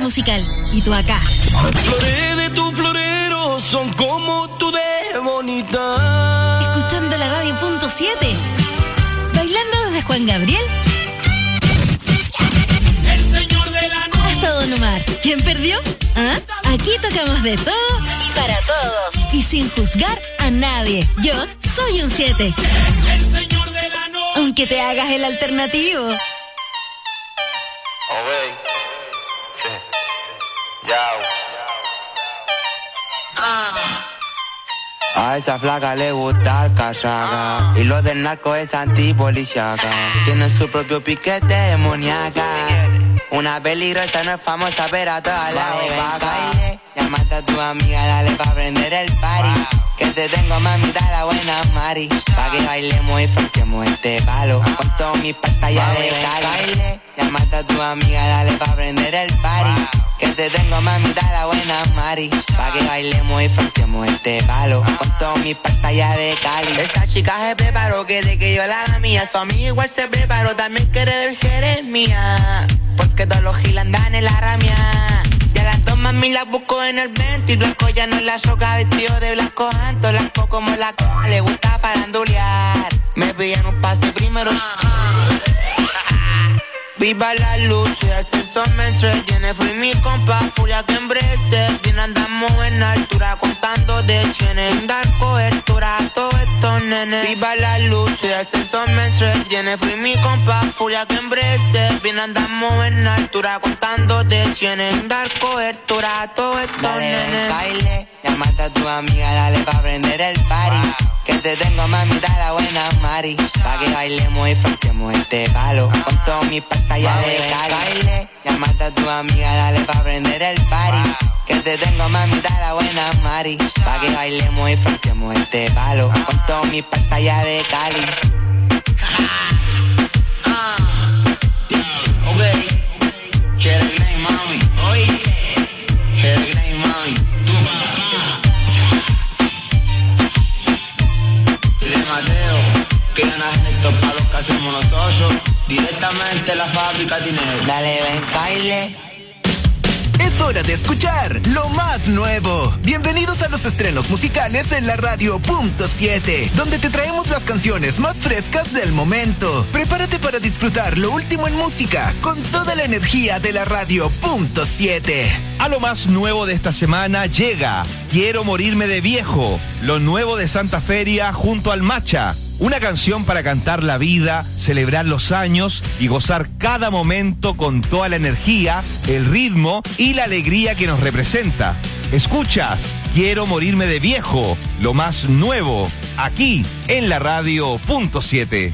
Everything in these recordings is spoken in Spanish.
musical. Y tú acá. Flores de tu florero son como tú de bonita. Escuchando la radio punto 7. Bailando desde Juan Gabriel El señor de la noche. hasta Don Omar. ¿Quién perdió? ¿Ah? Aquí tocamos de todo y para todo. Y sin juzgar a nadie. Yo soy un 7. El señor de la noche. Aunque te hagas el alternativo. Oh, wey. Sí. Yao. A esa flaca le gusta el cachaca y lo del narco es antipoliciaca. Tienen su propio piquete demoníaca. Una peligrosa no es famosa pero a todas la baile. Llámate a tu amiga, dale pa' prender el party. Que te tengo mamita la buena Mari. Pa' que bailemos y froquemos este palo. Con todos mis pantallas de Cali. Llámate a tu amiga, dale pa' prender el party. Que te tengo mamita la buena Mari. Pa' que bailemos y froquemos este palo. Con todos mis pantallas de Cali. Esa chica se preparó que de que yo la haga mía. Su amiga igual se preparó, también quiere del Jeremia. Porque todos los giles andan en la ramia. Ya las dos mami las busco en el 20 y blanco ya no la choca, vestido de blanco alto, blanco como la le gusta farandulear. Me piden un pase primero. Viva la luz, el sexo me entretiene. Fui mi compa, furia que embrece. Bien andamos en altura, contando de cienes. Dar cobertura a todos estos nenes. Viva la luz, el sexo me entretiene. Fui mi compa, furia que embrece. Bien andamos en altura, contando de cienes. Dar cobertura a todos estos nenes. Baile, llámate a tu amiga, dale pa' prender el party. Que te tengo mamita la buena Mari. Pa' que bailemos y froquemos este palo. Con todos mis pantallas de Cali. Baile, llámate a tu amiga, dale pa' prender el party. Que te tengo mamita la buena Mari. Pa' que bailemos y froquemos este palo. Con todos mis pantallas de Cali. Ok, quiere Grey mami. Oye, quiere Grey mami. Dile Mateo que ya no es esto para los que hacemos nosotros. Directamente la fábrica tiene. Dale, ven, baile. Es hora de escuchar lo más nuevo. Bienvenidos a los estrenos musicales en la radio punto 7, donde te traemos las canciones más frescas del momento. Prepárate para disfrutar lo último en música con toda la energía de la radio punto 7. A lo más nuevo de esta semana llega Quiero morirme de viejo, lo nuevo de Santa Feria junto al Macha. Una canción para cantar la vida, celebrar los años y gozar cada momento con toda la energía, el ritmo y la alegría que nos representa. Escuchas Quiero morirme de viejo, lo más nuevo, aquí en la radio punto 7.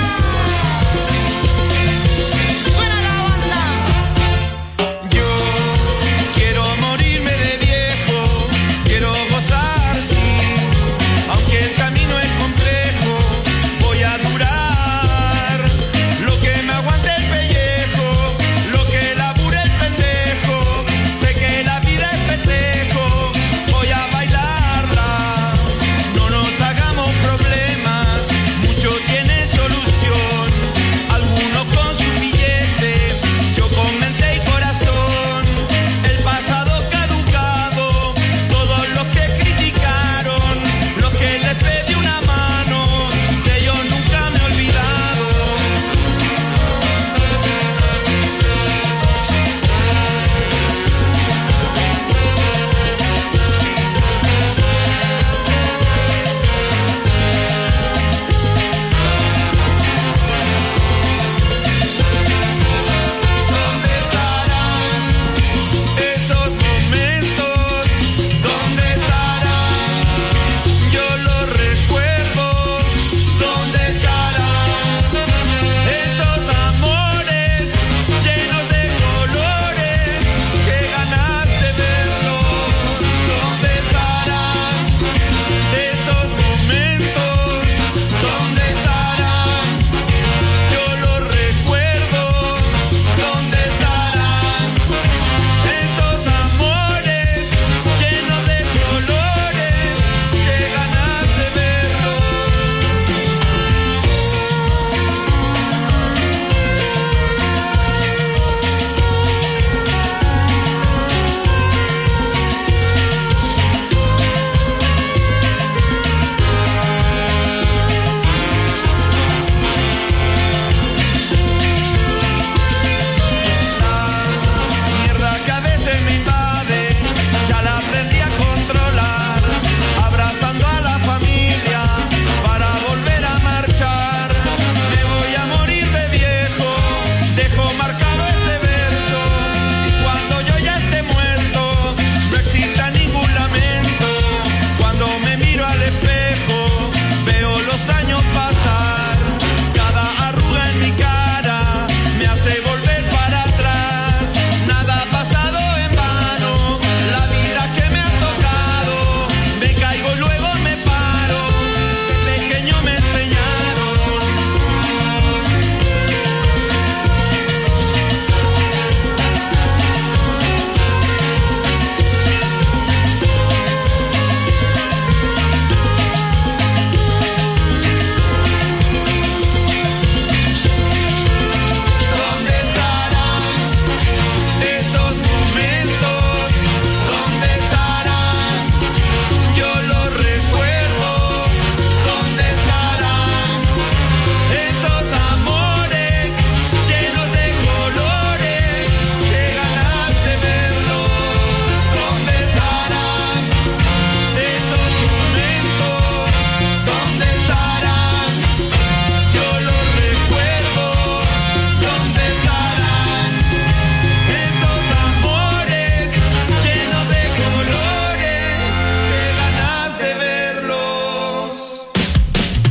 Yo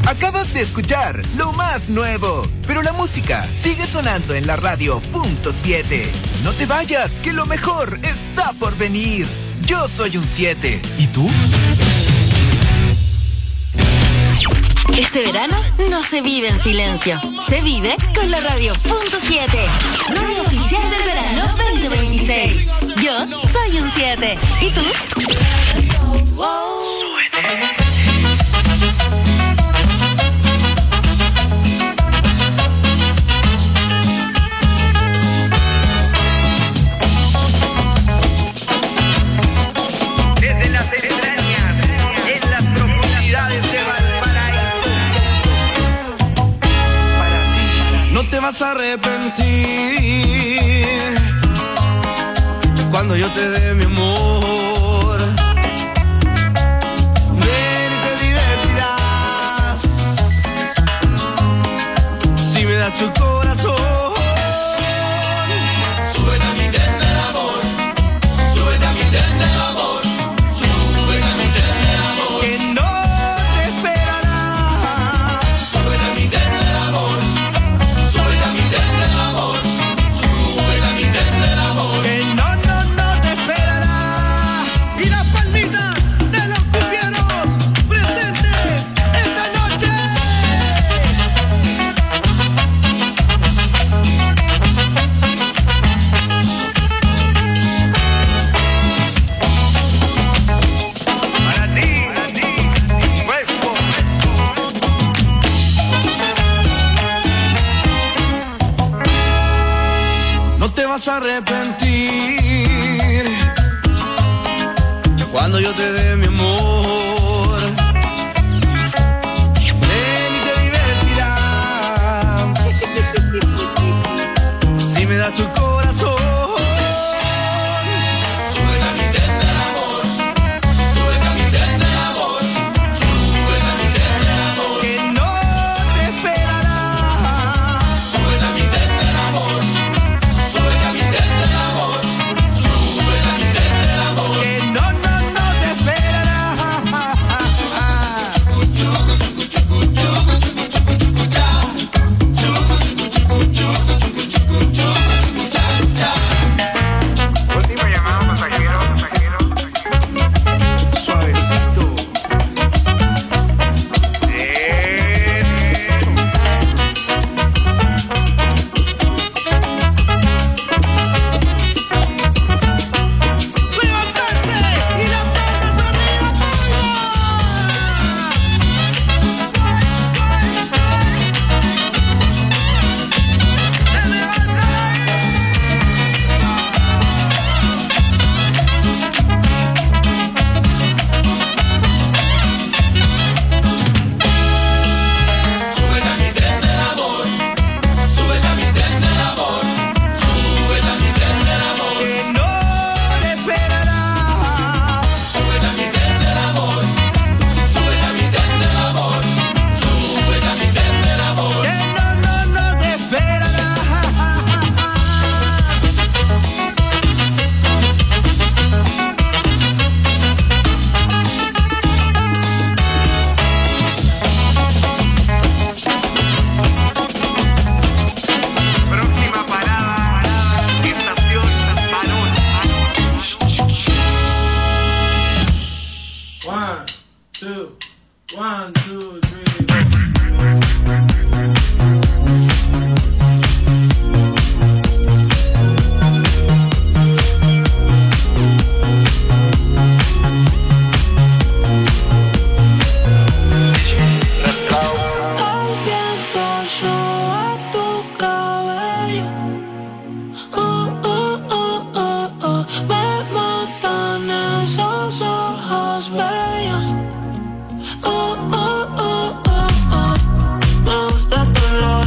Acabas de escuchar lo más nuevo, pero la música sigue sonando en la radio .7. No te vayas, que lo mejor está por venir. Yo soy un 7. ¿Y tú? Este verano no se vive en silencio, se vive con la radio .7, radio oficial del verano 2026. Yo soy un 7. ¿Y tú? Desde las entrañas, en las profundidades de Valparaíso, para ti no te vas a arrepentir cuando yo te dé mi amor. Ven y te divertirás si me das tu corazón. Súbete a mi tren del amor, súbete a mi tren del amor, súbete a mi tren del amor, que no te esperará. Súbete a mi tren del amor, súbete a mi tren del amor, súbete a mi tren del amor, que no te esperará. Y las palmitas de los cumbieros presentes esta noche. Para ti, cuerpo. No te vas a arrepentir cuando yo te dé mi amor. Ven y te divertirás si me das tu corazón. Súbete a mi tren del amor, súbete a mi tren del amor, súbete a mi tren del amor, que no te esperará. Súbete a mi tren del amor, súbete a mi tren del amor, súbete a mi tren del amor, que no te esperará. Último llamado, pasajero. Suavecito. ¡Levantarse! ¡Y las palmas arriba, súbete a mi tren del amor, súbete a mi tren del amor, súbete a mi tren del amor, que no te esperará. Súbete a mi tren del amor, súbete a mi tren del amor, súbete a mi tren del amor, que no te esperará. Próxima parada, estación Barón. 1, 2, 3, El viento soba tu cabello. Me matan esos ojos bellos. Me gusta tu olor.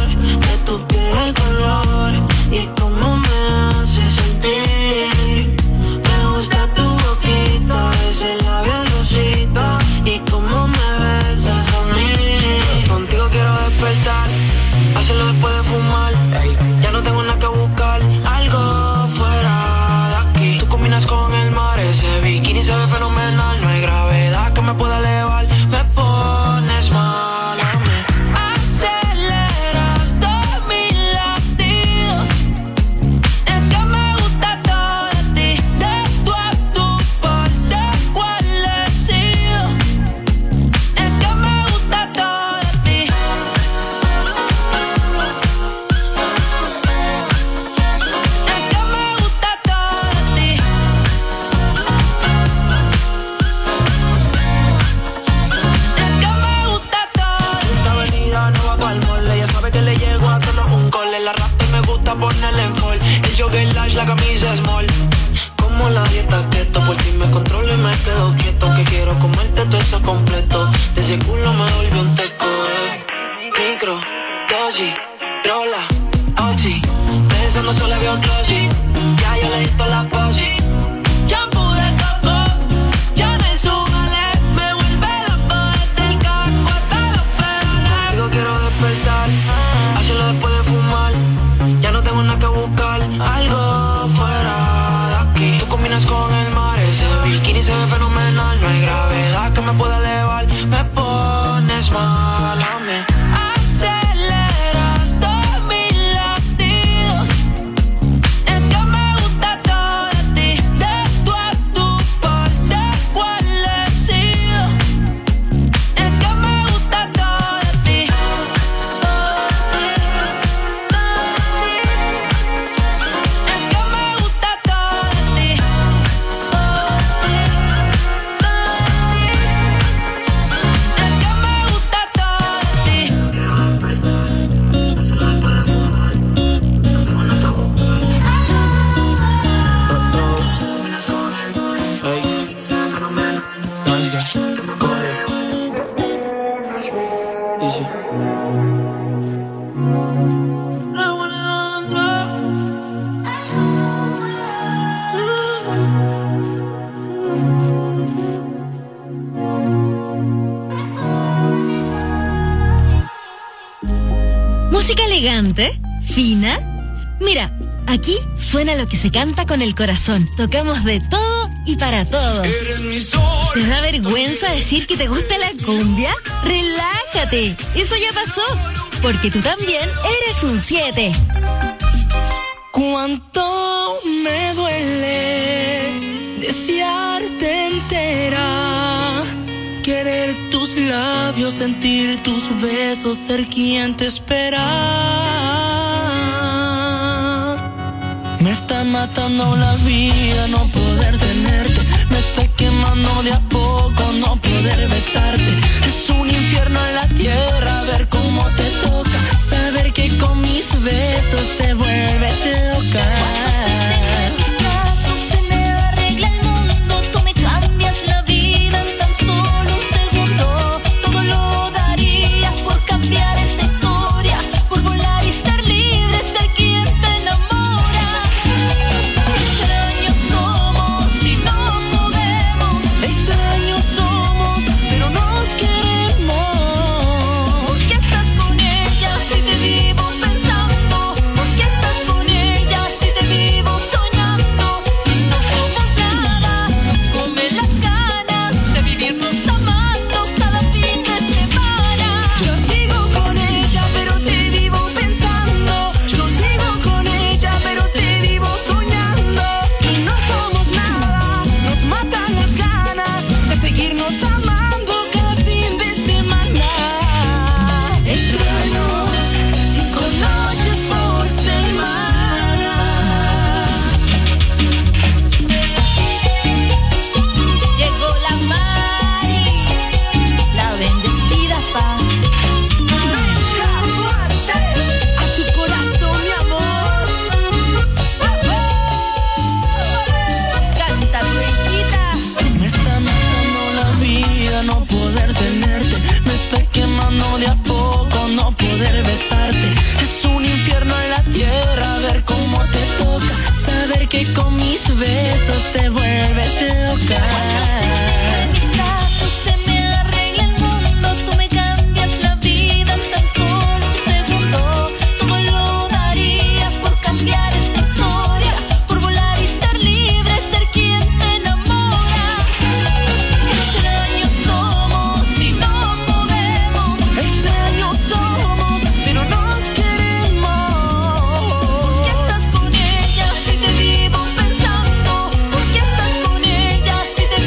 ponerle en fall. El jogger large, la camisa small. Como la dieta keto, por ti me controlo y me quedo quieto. Que quiero comerte todo eso completo. De ese culo me volvió un teco, Micro, dosis, rola, oxi. Pensando solo había un glossy. Ya yo le di toda la posi. Shampoo de coco, ya me súbale. Me vuelve loco desde el carro hasta los pedales. Digo quiero despertar, hacerlo después de fumar. Ya no tengo nada que buscar, algo fuera de aquí. Tú combinas con el mar, ese bikini se ve fenomenal. No hay gravedad que me pueda elevar. Me pones mal a mí. Música elegante, fina. Mira, aquí suena lo que se canta con el corazón. Tocamos de todo y para todos. ¿Te da vergüenza decir que te gusta la cumbia? Relájate, eso ya pasó, porque tú también eres un 7. Cuánto me duele desearte entera, querer tus labios, sentir tus besos, ser quien te espera. Me está matando la vida no poder tenerte, me está quemando de a poco no poder besarte. Es un infierno en la tierra ver cómo te toca, saber que con mis besos te vuelves loca. Es un infierno en la tierra ver cómo te toca, saber que con mis besos te vuelves loca. Si te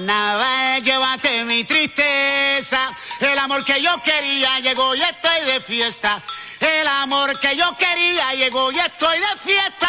carnaval, llévate mi tristeza. El amor que yo quería llegó y estoy de fiesta. El amor que yo quería llegó y estoy de fiesta.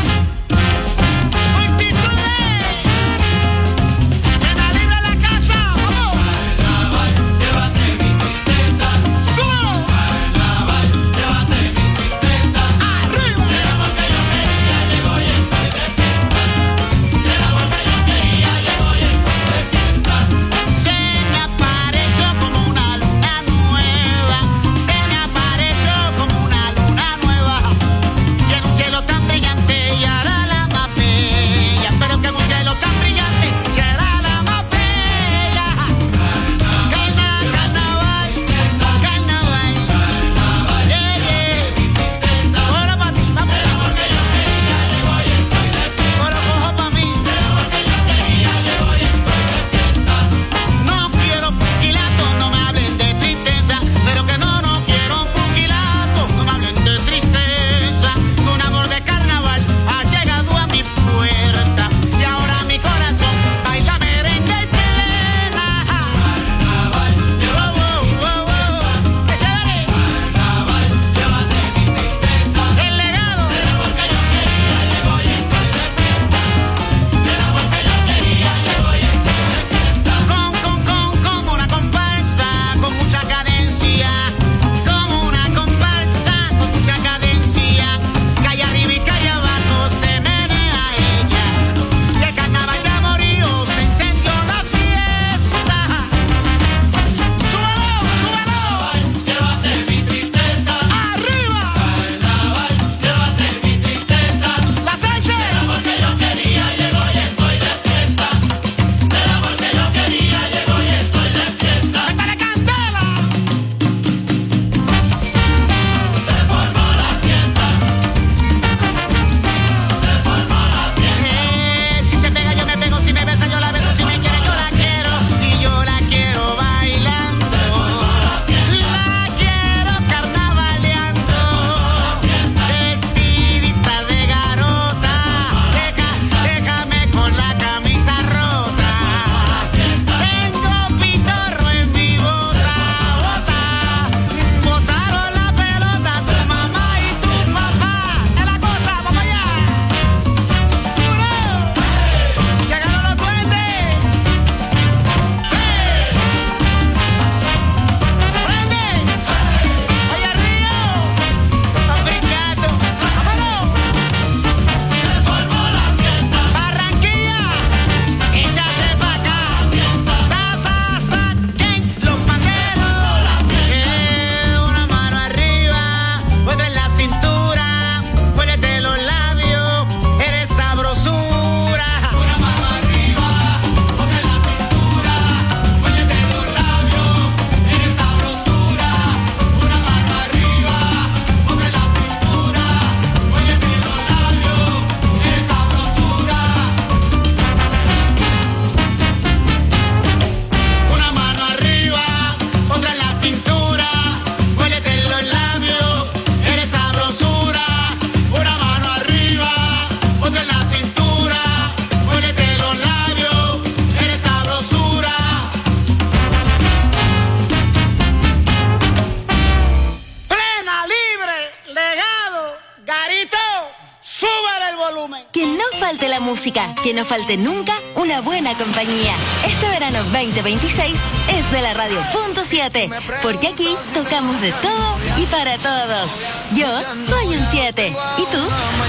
Que no falte nunca una buena compañía. Este verano 2026 es de la Radio Punto 7, porque aquí tocamos de todo y para todos. Yo soy un 7. ¿Y tú?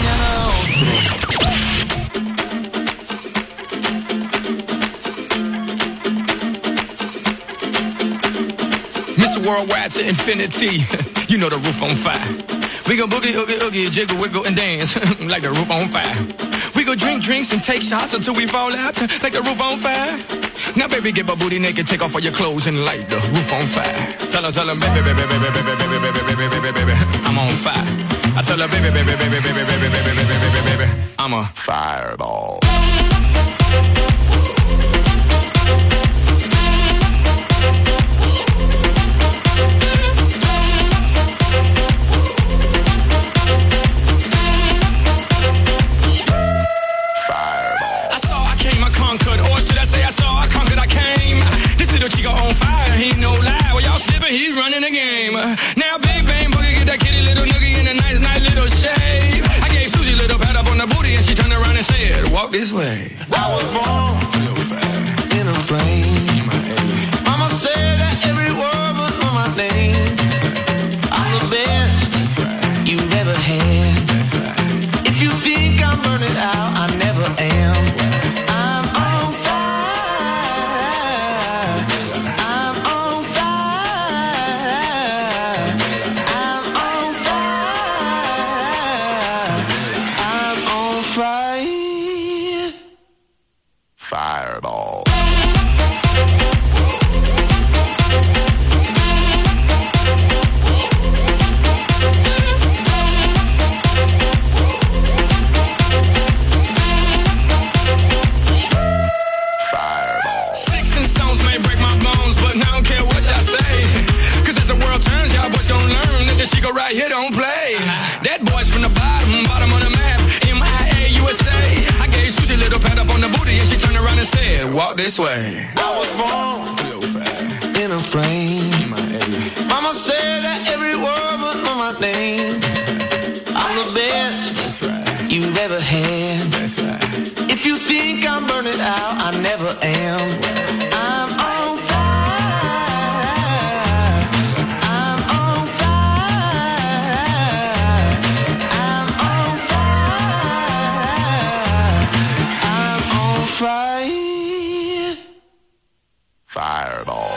Mr. Worldwide to infinity. You know the roof on fire. We gon' boogie, oogie, oogie, jiggle, wiggle, and dance like the roof on fire. We go drink drinks and take shots until we fall out like the roof on fire. Now, baby, get my booty naked, take off all your clothes and light the roof on fire. Tell her, baby, baby, baby, baby, baby, baby, baby, baby, baby, I'm on fire. I tell her, baby, baby, baby, baby, baby, baby, baby, baby, baby, I'm a fireball. I conquered, or should I say I saw I conquered. he no lie. Well, y'all slipping, he's running the game. Now, Big Bang Boogie, get that kitty little noogie in a nice, nice little shave. I gave Susie a little pat up on the booty, and she turned around and said, walk this way. I was born in a plane. Mama said that every word was on my name. I'm the best you've ever had. If you think I'm burning out, I never am. I'm on fire. I'm on fire. I'm on fire. I'm on fire. Fireball. Sticks and stones may break my bones, but I don't care what y'all say. Cause as the world turns, y'all boys gon' learn that this shit go right here don't play. That boy's from the bottom of the map, MIA, USA. I gave Susie a little pat up on the booty, and she turned around and said, walk this way. I was born in a plane. Mama said that every word was on my name. I'm the best you've ever had. If you think I'm burning out, I never am. I'm on fire. I'm on fire. I'm on fire. I'm on fire. Fireball.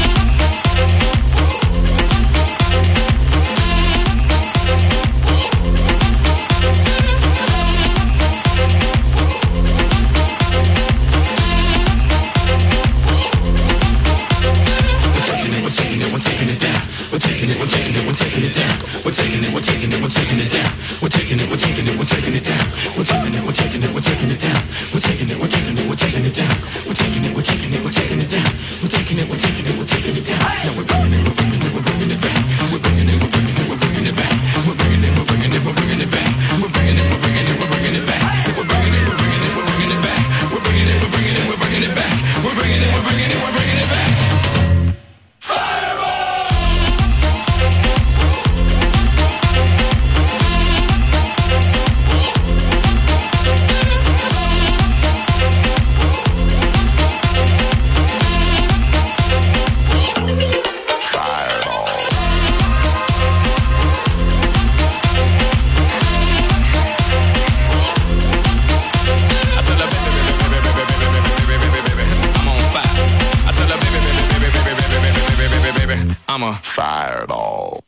I'm a Fireball.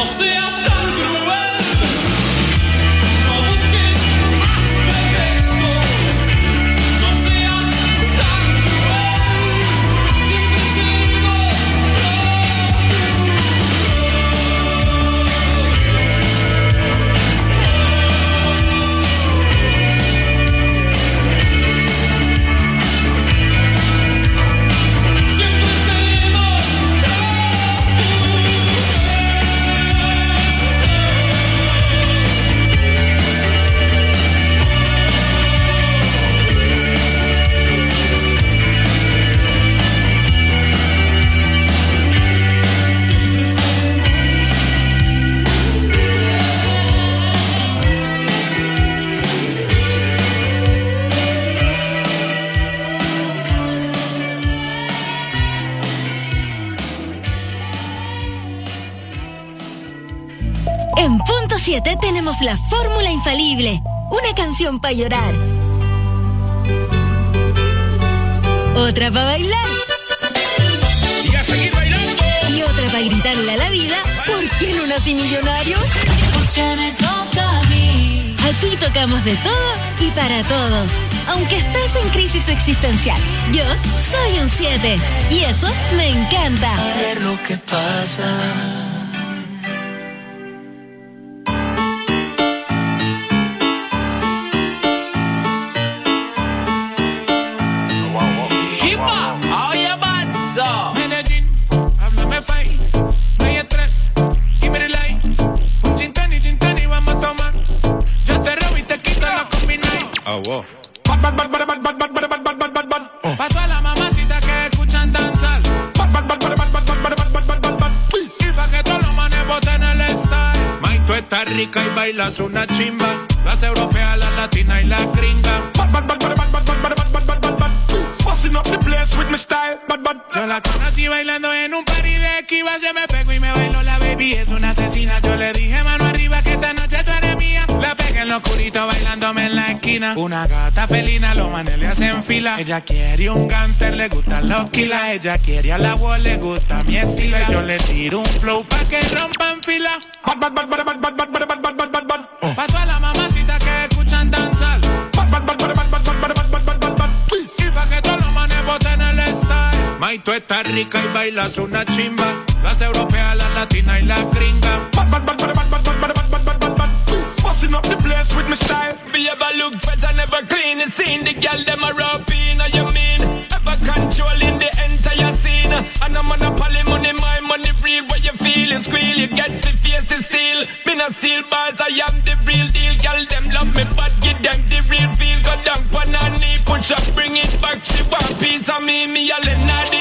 no seas tan cruel. No busques más pretextos, no seas tan cruel. Siempre seremos En punto 7 tenemos la fórmula infalible. Una canción para llorar. Otra para bailar. Y a seguir bailando. Y otra para gritarle a la vida. ¿Por qué no nací millonario? Porque me toca a mí. Aquí tocamos de todo y para todos. Aunque estés en crisis existencial, yo soy un 7. Y eso me encanta. A ver lo que pasa. Pa' todas las mamacitas que escuchan danzar. Y pa' que todos los manes boten el style. May, tú estás rica y bailas una chimba. Las europeas, las latinas y las gringas. Fussing up the place with my style. Yo la conocí bailando en un party de Esquiva. Se me pegó y me bailó la baby. Es una asesina. Yo le dije mano arriba que esta noche tú eres mía. La pegué en lo oscurito bailándome en la esquina. Una gata felina, los manes le hacen fila. Ella quiere un gangster, le gustan los kilas. Ella quiere a la voz, le gusta mi estilo. Y yo le tiro un flow pa' que rompan fila. Pa' todas las mamacitas que escuchan danzar. Y pa' que todos los manes boten el style. May, tú estás rica y bailas una chimba. Las europeas, las latinas y las gringas. Fussing up the place with my style. Be ever look fresh and never clean. You seen the girl them a rub in. You mean ever controlling the entire scene. And I'm on a poly money, my money real. Where you feel it squeal, you get the face to steal. Me not steal bars, I am the real deal. Girl them love me, but give them the real feel. Go down pan her knee, push up, bring it back. She want piece of me a Lenardi.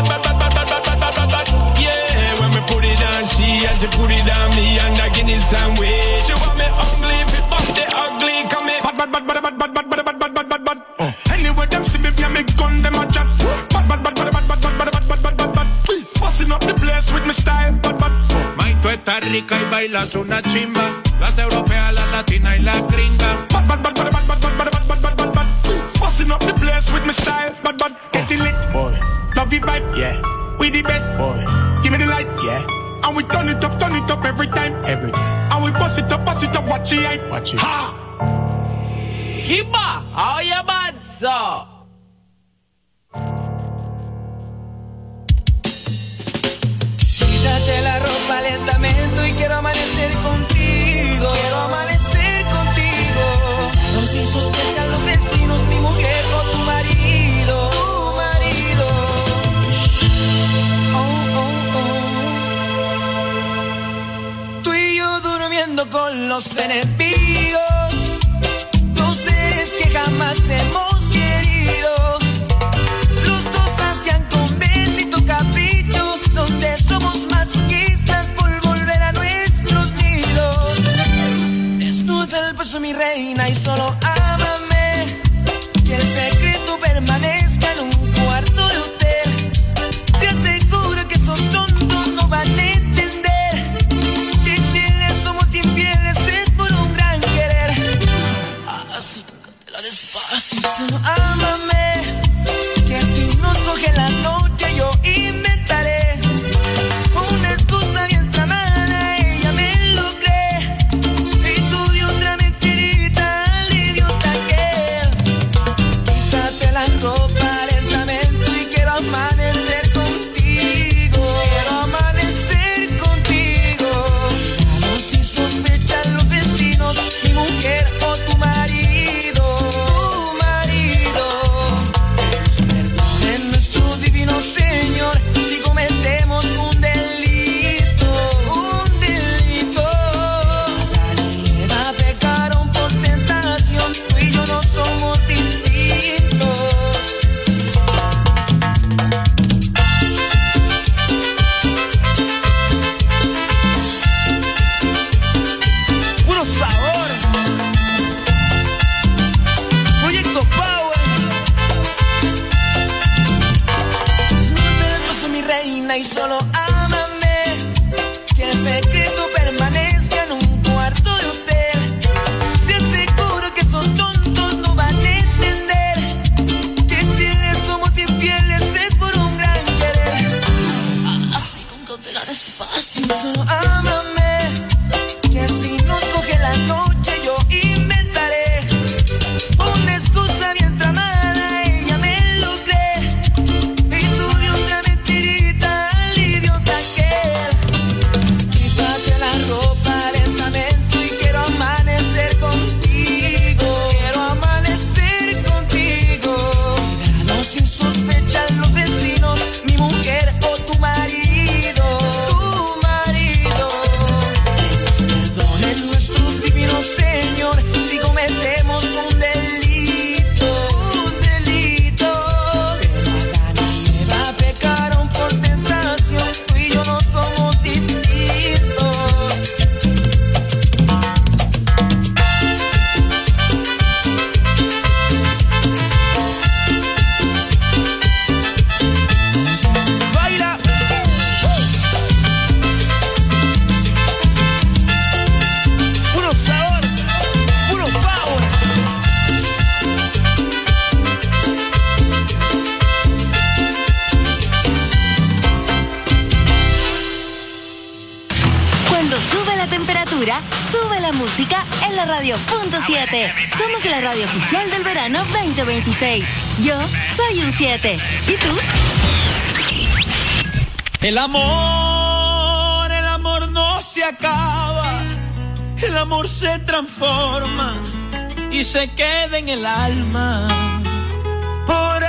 Yeah, when me put it on she and she put it on me and I give it some way. She want me ugly, if it bump the ugly, come here. Anyway, them see me, me gun, them a chat. Fussing up the place with my style. May, tú estás rica y bailas una chimba. Las europeas, las latinas y las gringas. Fussing up the place with my style. Get it lit, boy. Love you vibe, yeah. We the best, boy. Give me the light, yeah. And we turn it up every time. And we bust it up, watch it hype. Watch it. Ha! Kiba, how you bad, so? Quítate la ropa lentamente y quiero amanecer contigo. Quiero amanecer contigo. No sin sospechar los vecinos, mi mujer o tu marido. Tu marido. Tú y yo durmiendo con los enemigos. Dos seres que jamás hemos querido. Los dos hacían con bendito capricho. Donde somos masoquistas por volver a nuestros nidos. Desnuda el peso, mi reina, y solo ámame. Que el secreto permanezca en un cuarto de hotel. Te aseguro que esos tontos no van a entender que si les somos infieles es por un gran querer. Así, cántala despacio. Solo ámame. Que si nos coge la noche yo inventaré una excusa bien tramada. Ella temperatura, sube la música en la radio.7. Somos la radio oficial del verano 2026. Yo soy un 7. ¿Y tú? El amor no se acaba. El amor se transforma y se queda en el alma. Por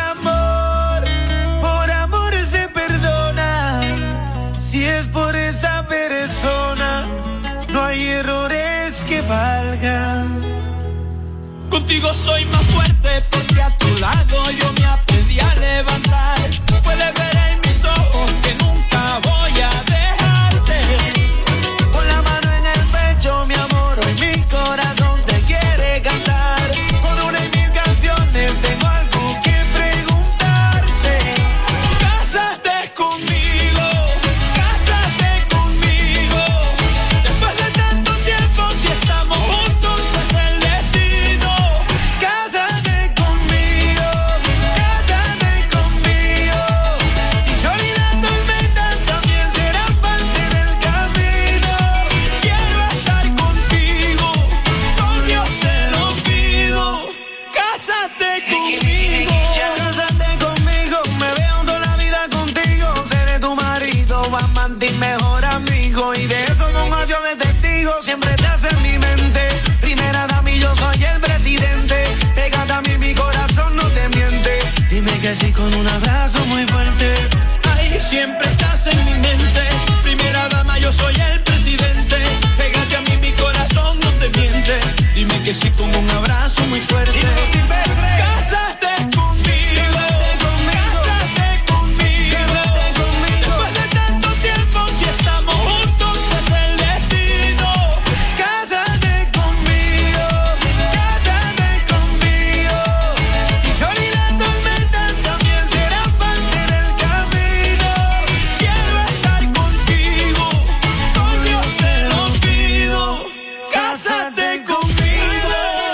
amor se perdona. Si es por esa persona, no hay errores que valgan. Contigo soy más fuerte porque a tu lado yo me aprendí a levantar. Puedes ver en mis ojos que nunca voy a dejarte. Con la mano en el pecho, mi amor, hoy mi corazón te quiere cantar. Con una y mil canciones tengo algo que preguntarte. Cásate conmigo, cásate conmigo. Después de tanto tiempo, si estamos juntos es el destino. Cásate conmigo, cásate conmigo. Si soy la tormenta, también será parte del camino. Quiero estar contigo, por Dios te lo pido. Cásate conmigo, cásate conmigo. Me veo toda la vida contigo. Seré tu marido, amante y mejor amigo. Y de eso con adiós de testigo. Siempre te hace en mi mente. Primera dama y yo soy el presidente. Pégate a mí, mi corazón no te miente. Dime que sí con un abrazo muy fuerte. Ay, siempre estás en mi mente. Primera dama, yo soy el presidente. Pégate a mí, mi corazón no te miente. Dime que sí con un abrazo muy fuerte. Cásate conmigo, cásate conmigo. Después de tanto tiempo, si estamos juntos es el destino. Cásate conmigo, cásate conmigo. Si soy la tormenta, también será parte del camino. Quiero estar contigo, por Dios te lo pido. Cásate conmigo.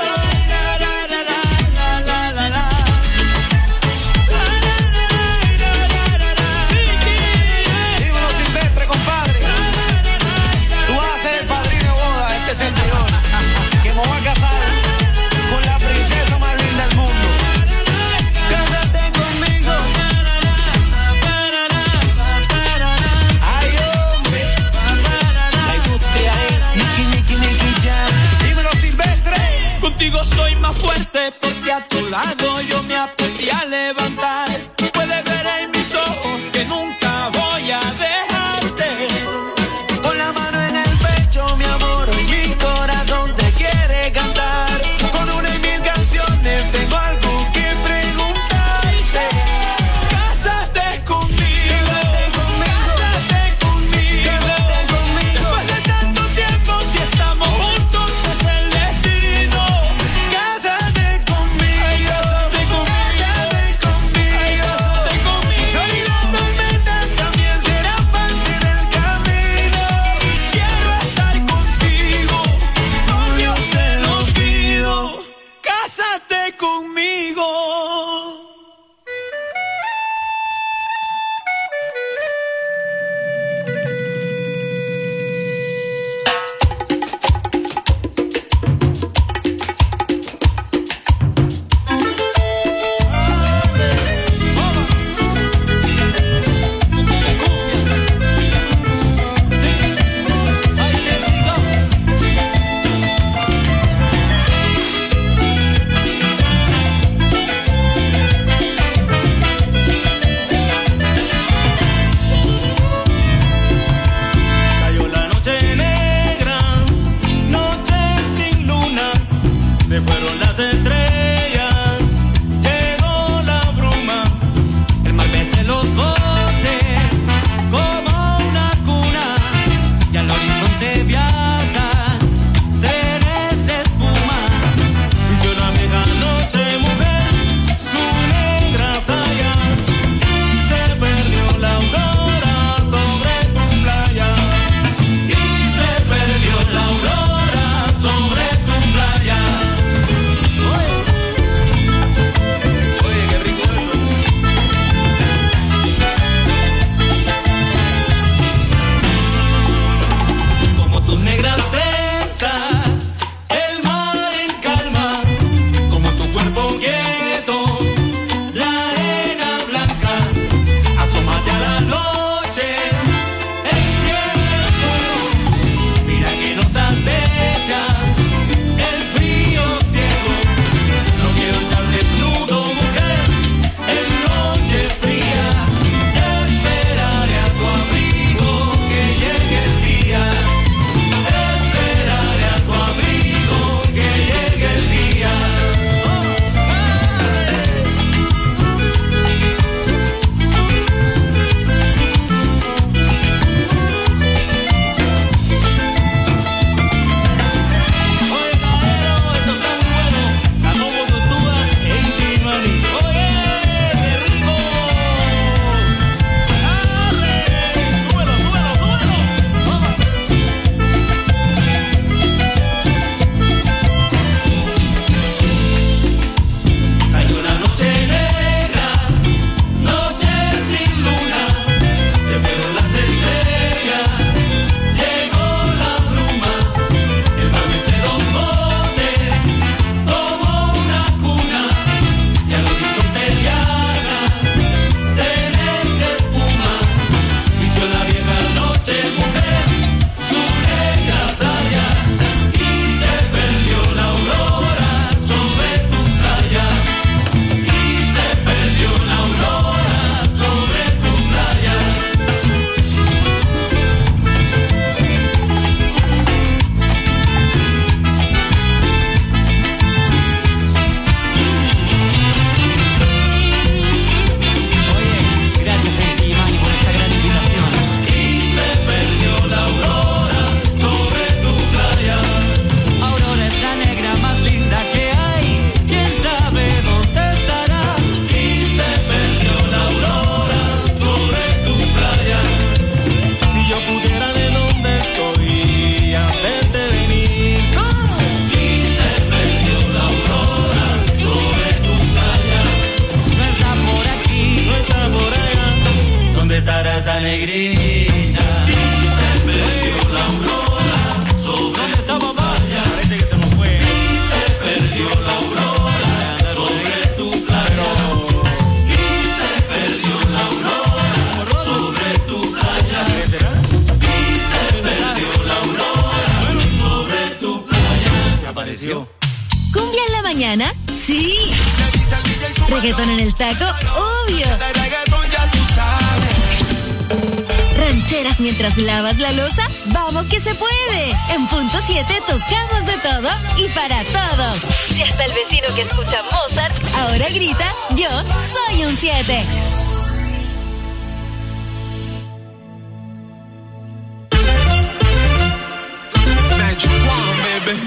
Dímelo Silvestre, compadre. Tú vas a ser el padrino de boda, este es el mejor. Que me voy a casar con la princesa más linda del mundo. Cásate conmigo. Ay, hombre. La industria es Nicky Jam. Dímelo Silvestre. Contigo soy más fuerte porque a tu lado yo me aprendí a levantar. Puedes ver en mis ojos que nunca voy a dejarte. Con la mano en el pecho, mi amor, hoy mi corazón te quiere cantar. Con una y mil canciones tengo algo que preguntarte. Cásate conmigo, cásate conmigo. Después de tanto tiempo, si estamos juntos es el destino. Cásate conmigo, negrita. Y se perdió la aurora sobre tu playa. Parece que se nos fue. Y se perdió la aurora sobre tu playa. Y se perdió la aurora sobre tu playa. Y se perdió la aurora sobre tu playa. ¿Qué apareció? ¿Cumbia en la mañana? Sí. ¿Reggaetón en el taco? Obvio. ¿Rancheras mientras lavas la loza? ¡Vamos que se puede! En punto 7 tocamos de todo y para todos. Si hasta el vecino que escucha Mozart ahora grita, yo soy un 7. Magic Wand, baby.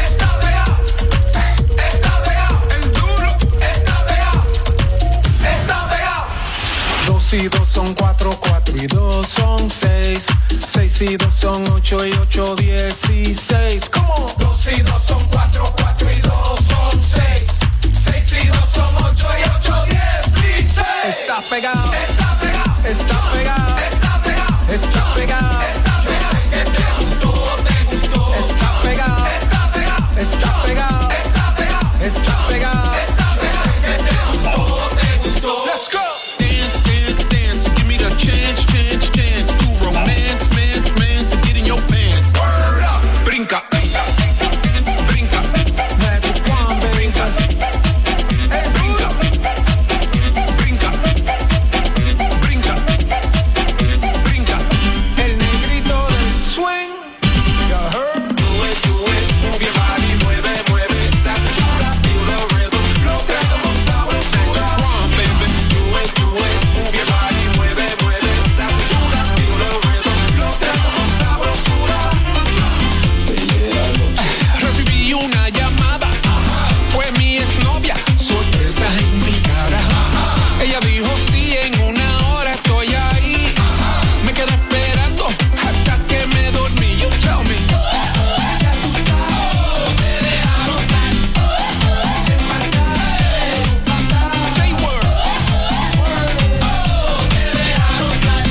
Y 2 son 4, 4 y 2 son 6. 6 y 2 son 8 y 8, 16. ¿Cómo? 2 y 2 son 4, 4 y 2 son 6. 6 y 2 son 8 y 8, 16. Está pegado, está pegado, está pegado, está pegado, está pegado. Yo sé que te gustó, te gustó. Está pegado, está pegado, está pegado, está pegado, está pegado. Let's go. Chance to romance, man, to get in your pants. Brinca, brinca, brinca, Magic Wand, brinca, hey, brinca, brinca, brinca, brinca. El negrito del swing, you heard? Do it, move your body, mueve, mueve. That's the shot, feel the rhythm, lo que estamos sabroso. Magic Wand, baby, do it, move your body, mueve, mueve. Recibí una llamada, fue mi exnovia, sorpresa en mi cara. Ella dijo sí, en una hora estoy ahí. Me quedé esperando hasta que me dormí. You tell me. Ya tú sabes, te dejamos say word. Te dejamos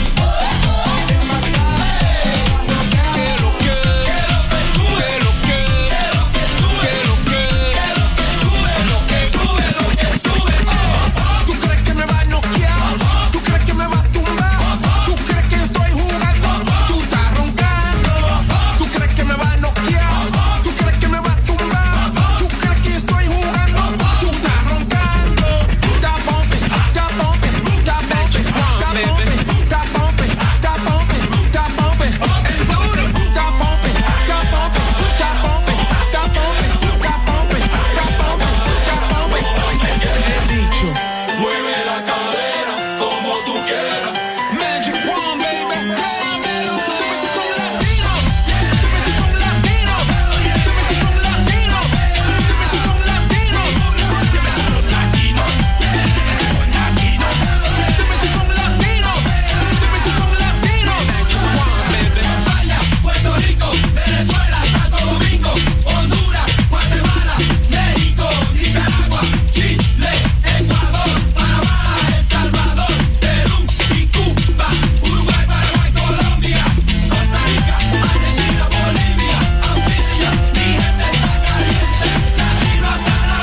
¿Tú crees que me va a noquear? ¿Tú crees que me va a tumbar? ¿Tú crees que estoy jugando? Tú estás roncando. ¿Tú crees que me va a noquear? ¿Tú crees que me va a tumbar? ¿Tú crees que estoy jugando? Tú estás roncando. Stop bumping, stop bumping, stop Magic Wand, baby. Stop bumping, stop bumping, stop bumping. El duro, stop bumping, stop bumping, stop bumping, stop bumping, stop bumping, stop bumping, stop bumping. He dicho, Mueve la cadera como tú quieras. Magic Wand, baby. Dime si son latinos. Dime si son latinos. Dime si son latinos. Dime si son latinos. Dime si son latinos. Dime si son latinos. Dime si son latinos. Dime si son latinos. Magic Wand, baby. España, Puerto Rico, Venezuela, Santo Domingo, Honduras, Guatemala, México, Nicaragua, Chile, Ecuador, Panamá, El Salvador, Perú y Cuba, Uruguay, Paraguay, Colombia, Costa Rica, Argentina, Bolivia, Antillas, mi gente está caliente, latino hasta la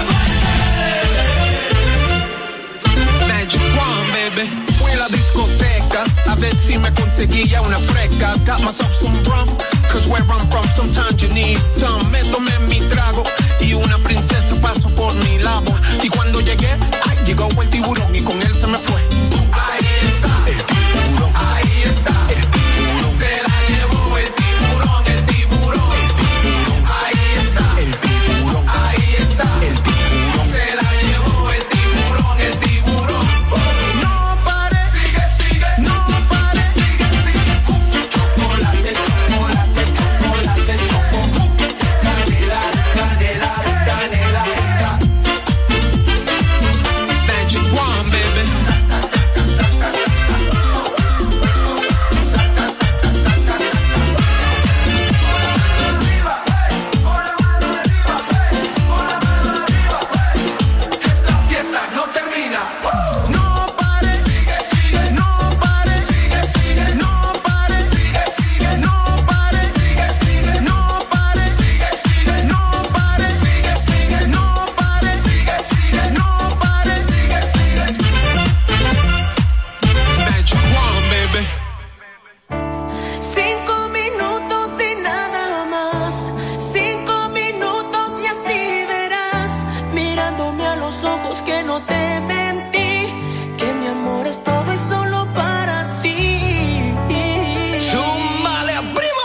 muerte. Magic Wand, baby. Fui a la discoteca a ver si me conseguía una fresca. Got myself some rum, cause where I'm from sometimes you need some. Me tomé mi trago y una princesa pasó por mi lado. Y cuando llegué, ay, llegó el tiburón y con él se me fue. Ahí está, el tiburón. Ahí está, el tiburón. Se la llevó el tiburón, el tiburón. El tiburón. Ahí está, el tiburón. Ahí está, el tiburón. Se la llevó el tiburón, el tiburón. No pare, sigue, sigue. No pare, sigue, sigue. Chocolate, chocolate, chocolate, chocolate. 5 minutos y así verás, mirándome a los ojos que no te mentí, que mi amor es todo y solo para ti. ¡Súmale, primo!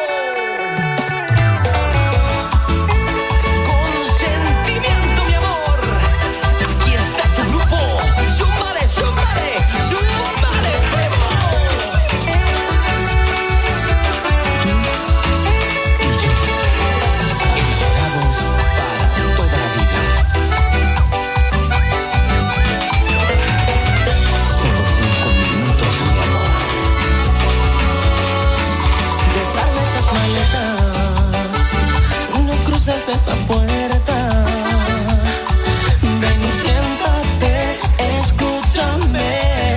Con sentimiento, mi amor. Aquí está tu grupo. ¡Súmale, súmale! ¡Súmale, primo! Tú y yo, enamorados para toda la vida. Solo 5 minutos, mi amor. Desarma esas maletas, no cruces esa puerta. Ven y siéntate, escúchame.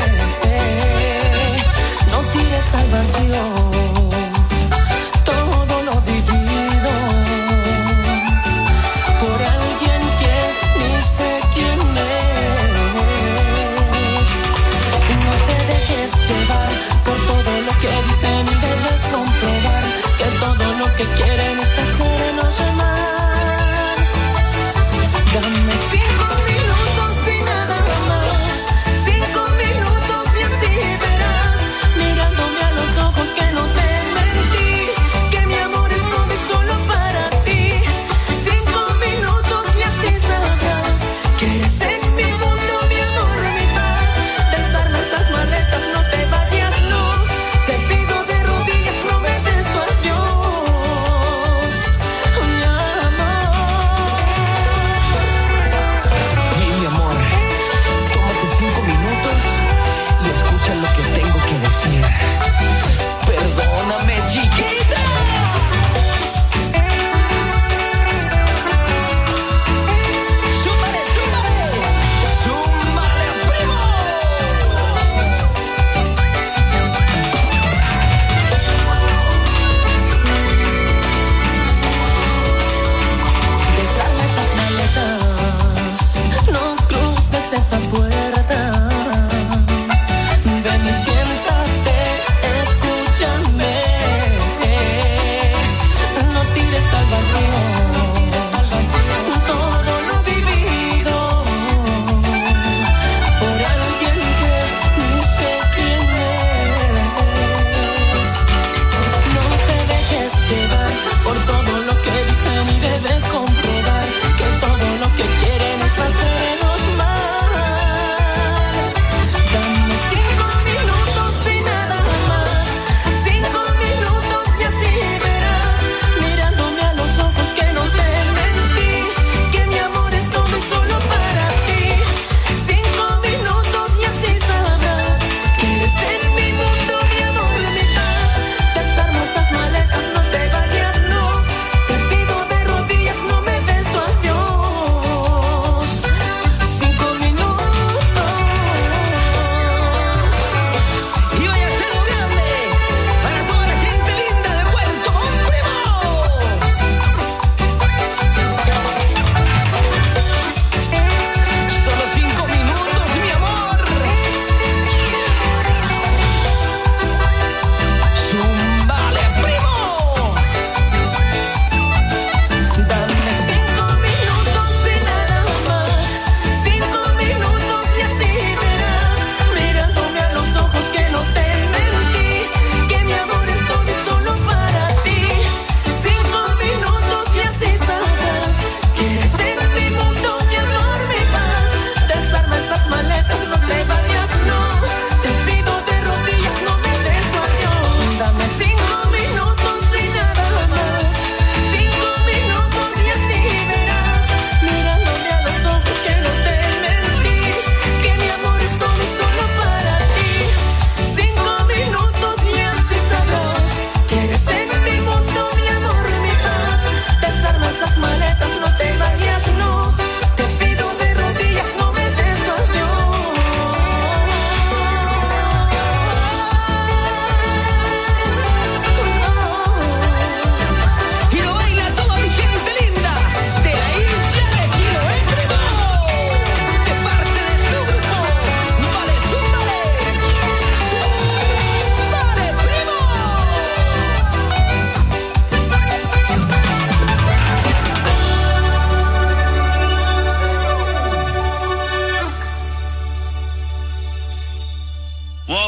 No tires al vacío todo lo vivido por alguien que ni sé quién es. No te dejes llevar por todo lo que dicen y debes comprobar que todo lo que quieren es hacernos amar. Dame 5 minutos y nada más, 5 minutos y así verás, mirándome a los ojos que no te mentí, que mi amor es todo y solo para ti. 5 minutos y así sabrás que eres en mi mundo, mi amor, mi paz. Desarma esas maletas, no te vayas, no. Te pido de rodillas, no me des tu adiós, mi amor. Y mi amor, tómate 5 minutos y escucha lo que tengo que decir. Perdóname, chiquita. ¡Súmale, súmale! ¡Súmale, primo! Desarma esas maletas, no cruces esa puerta. Ven y siéntate, escúchame. No tires al vacío todo lo vivido por alguien que ni sé quién es. No te dejes llevar por todo lo que dicen y debes comprobar que todo lo que quieren es hacernos mal.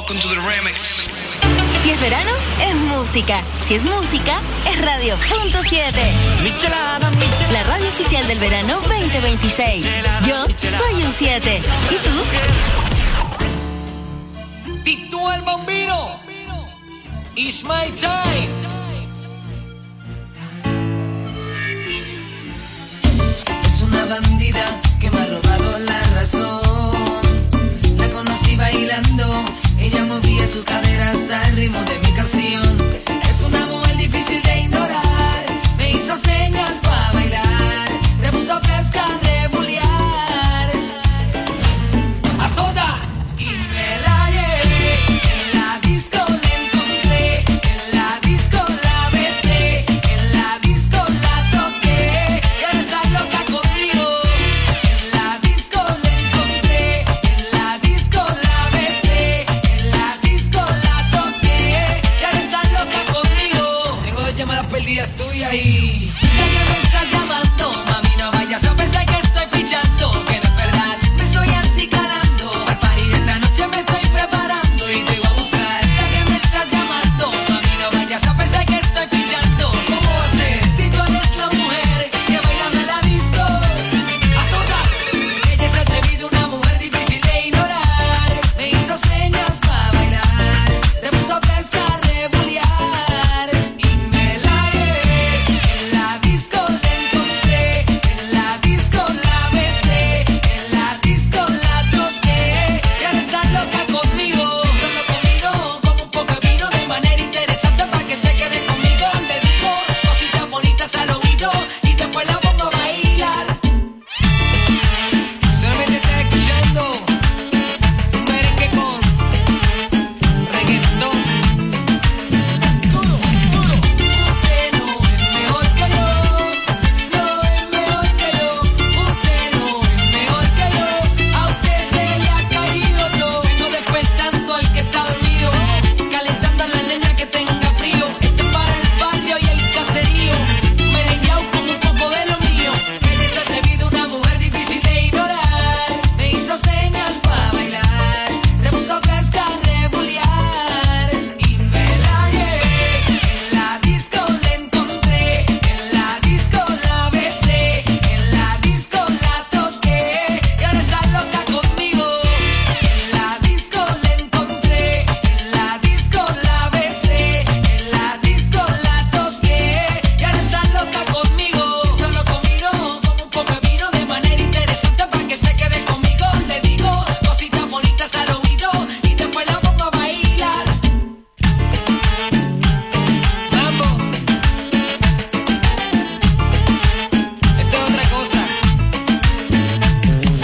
Welcome to the remix. Si es verano, es música. Si es música, es Radio.7. La radio oficial del verano 2026. Yo soy un 7. ¿Y tú? Tito el Bambino. It's my time. Es una bandida que me ha robado la razón. La conocí bailando, ella movía sus caderas al ritmo de mi canción. Es una mujer difícil de ignorar,